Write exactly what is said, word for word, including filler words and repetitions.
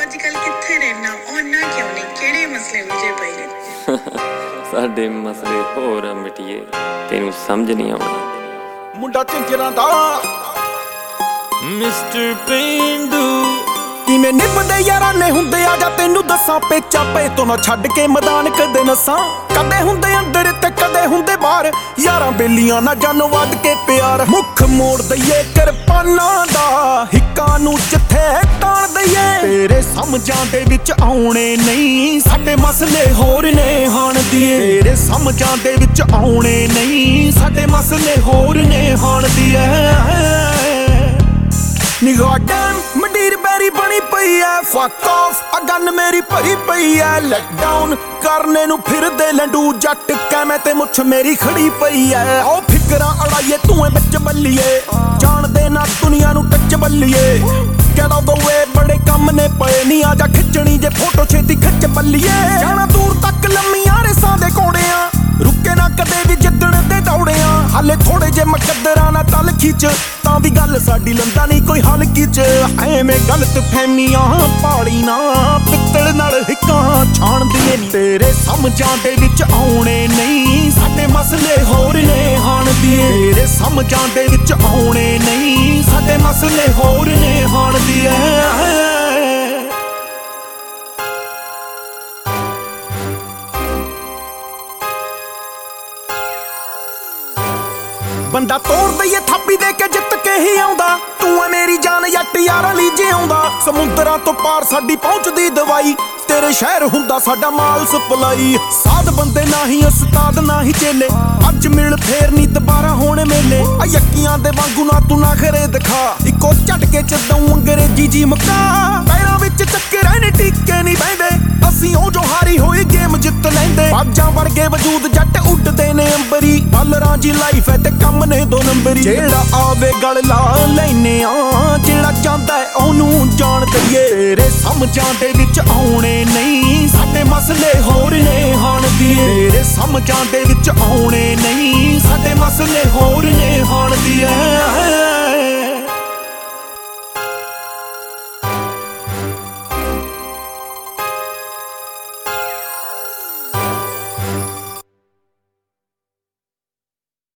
ਅੱਜਕੱਲ ਕਿੱਥੇ ਰਹਿਣਾ ਉਹਨਾਂ ਕਿਉਂ ਨਹੀਂ ਕਿਹੜੇ ਮਸਲੇ ਉਲਝੇ ਪਏ ਨੇ ਸਾਡੇ ਮਸਲੇ ਹੋਰ ਆ ਮਿਟੀਏ ਤੈਨੂੰ ਸਮਝ ਨਹੀਂ ਆਉਣਾ ਮੁੰਡਾ ਝੰਜਰਾਂ ਦਾ ਮਿਸਟਰ ਪੇਂਡੂ ਕਿਵੇਂ ਨਿਭਦੇ ਯਾਰਾਂ ਨੇ ਹੁੰਦੇ ਆ ਜਾ ਤੈਨੂੰ ਦੱਸਾਂ ਪੇਚਾ ਪੇ ਤੋਂ ਨਾ ਛੱਡ ਕੇ ਮੈਦਾਨ ਕਦੇ ਨਸਾਂ ਕਦੇ ਹੁੰਦੇ ਅੰਦਰ ਤੇ ਕਦੇ ਹੁੰਦੇ ਬਾਹਰ ਯਾਰਾਂ ਬੇਲੀਆਂ ਨਾ ਜਾਨ ਵੱਧ ਕੇ ਪਿਆਰ ਮੁੱਖ ਮੋੜ ਦਈਏ ਕਿਰਪਾਨਾਂ ਦਾ ਹਿੱਕਾਂ ਨੂੰ ਜਿੱਥੇ ਤਾਣ ਦਈਏ ਤੇਰੇ ਸਮਝਾਂ ਦੇ ਵਿੱਚ ਆਉਣੇ ਨਹੀਂ ਸਾਡੇ ਮਸਲੇ ਹੋਰ ਨੇ ਹਾਣ ਦੀਏ ਤੇਰੇ ਸਮਝਾਂ ਦੇ ਵਿੱਚ ਆਉਣੇ ਨਹੀਂ ਸਾਡੇ ਮਸਲੇ ਹੋਰ ਨੇ ਹਾਣ ਦੀਏ ਨਿਗਾਹ ਡੈਮ ਮੰਡੀਰ ਬੈਰੀ ਬਣੀ ਪਈ ਐ ਫੱਕ ਆਫ ਆ ਗਨ ਮੇਰੀ ਭਰੀ ਪਈ ਐ ਲੈਟ ਡਾਊਨ ਕਰਨੇ ਨੂੰ ਫਿਰਦੇ ਲੰਡੂ ਜੱਟ ਕੈਵੇਂ ਤੇ ਮੁੱਛ ਮੇਰੀ ਖੜੀ ਪਈ ਐ ਉਹ ਫਿਕਰਾਂ ਅੜਾਈਏ ਤੂੰ ਵਿੱਚ ਬੱਲੀਏ ਜਾਣਦੇ ਨਾ ਦੁਨੀਆ ਨੂੰ ਟੱਚ ਬੱਲੀਏ ਕਿਹੜਾ ਦੋਏ ਬੜੇ ਕੰਮ ਨੇ ਪਏ ਨਹੀਂ ਆ ਜਾ ਖਿੱਚਣੀ ਜੇ ਫੋਟੋ ਛੇਤੀ ਖਿੱਚ ਬੱਲੀਏ ਜਾਣਾ ਦੂਰ ਤੱਕ ਲੰਮੀਆਂ ਰੇਸਾਂ ਦੇ ਕੋੜਿਆਂ ਰੁਕੇ ਨਾ ਕਦੇ ਵੀ ਜਿੱਦਣ ਦੇ ਦੌੜਿਆਂ ਹਾਲੇ ਥੋੜੇ ਜੇ ਮਕਦਰਾਂ ਨਾ ਤਲ ਖਿੱਚ ਤਾਂ ਵੀ ਗੱਲ ਸਾਡੀ ਲੰਦਾ ਨਹੀਂ ਕੋਈ ਹਲਕੀ ਚ ਐਵੇਂ ਗਲਤ ਫਹਿਮੀਆਂ ਪਾਲੀ ਨਾ ਪਿੱਤਲ ਨਾਲ ਹਿੱਕਾਂ ਛਾਣਦੀਆਂ ਨੀ ਤੇਰੇ ਸਮਝਾਂ ਦੇ ਵਿੱਚ ਆਉਣੇ ਨਹੀਂ ਸਾਡੇ ਮਸਲੇ ਹੋਰ ਨੇ ਹਾਣ ਦੀਏ ਤੇਰੇ ਸਮਝਾਂ ਦੇ ਵਿੱਚ ਆਉਣੇ ਨਹੀਂ ਸਾਡੇ ਮਸਲੇ ਹੋਰ ਨੇ ਹਾਣ ਦੀਏ ਬੰਦਾ ਤੋੜ ਦਈਏ ਥਾਪੀ ਦੇ ਕੇ ਜਿੱਤ ਕੇ ਹੀ ਆਉਂਦਾ ਤੂੰ ਐ ਮੇਰੀ ਜਾਨ ਜੱਟ ਯਾਰਾਂ ਲਈ ਜਿਉਂਦਾ ਸਮੁੰਦਰਾਂ ਤੋਂ ਪਾਰ ਸਾਡੀ ਪਹੁੰਚਦੀ ਦਵਾਈ ਤੇਰੇ ਸ਼ਹਿਰ ਹੁੰਦਾ ਸਾਡਾ ਮਾਲ ਸਪਲਾਈ ਸਾਧ ਬੰਦੇ ਨਾ ਹੀ ਉਸਤਾਦ ਨਾ ਹੀ ਚੇਲੇ ਅੱਜ ਮਿਲ ਫੇਰ ਨਹੀਂ ਦੁਬਾਰਾ ਹੋਣੇ ਮੇਲੇ ਆ ਯੱਕੀਆਂ ਦੇ ਵਾਂਗੂ ਨਾ ਤੂੰ ਨਾ ਖਰੇ ਦਿਖਾ ਇੱਕੋ ਝਟਕੇ ਚ ਦਊਂ ਅੰਗਰੇਜ਼ੀ ਜੀ ਮੁਕਾ ਪੈਰਾਂ ਵਿੱਚ ਚੱਕੇ ਰਹਿਣੇ ਟਿੱਕੇ ਨਹੀਂ ਬਹਿੰਦੇ ਅਸੀਂ ਉਹ ਜੋ ਹਾਰੀ ਹੋਈ ਗੇਮ ਜਿੱਤ ਲੈਂਦੇ ਬਾਜਾਂ ਵਰਗੇ ਵਜੂਦ ਜੱਟ ਉੱਡਦੇ ਨੇ ਅੰਬਰੀ ਬਾਲਰਾਂ ਜੀ ਲਾਈਫ ਐ ਤੇ ਕੰਮ ਨੇ ਦੋ ਨੰਬਰੀ ਜਿਹੜਾ ਆਵੇ ਗਲ ਲਾ ਲੈਨੇ ਆ ਜਿਹੜਾ ਚਾਹੁੰਦਾ ਉਹਨੂੰ ਜਾਣ ਦਈਏ ਤੇਰੇ ਸਮਝਾਂ ਦੇ ਵਿੱਚ ਆਉਣੇ ਨਹੀਂ ਸਾਡੇ ਮਸਲੇ ਹੋਰ ਨੇ ਹਾਣ ਦੀਏ ਤੇਰੇ ਸਮਝਾਂ ਦੇ ਵਿੱਚ ਆਉਣੇ ਨਹੀਂ ਸਾਡੇ ਮਸਲੇ ਹੋਰ ਨੇ ਹਾਣ ਦੀਏ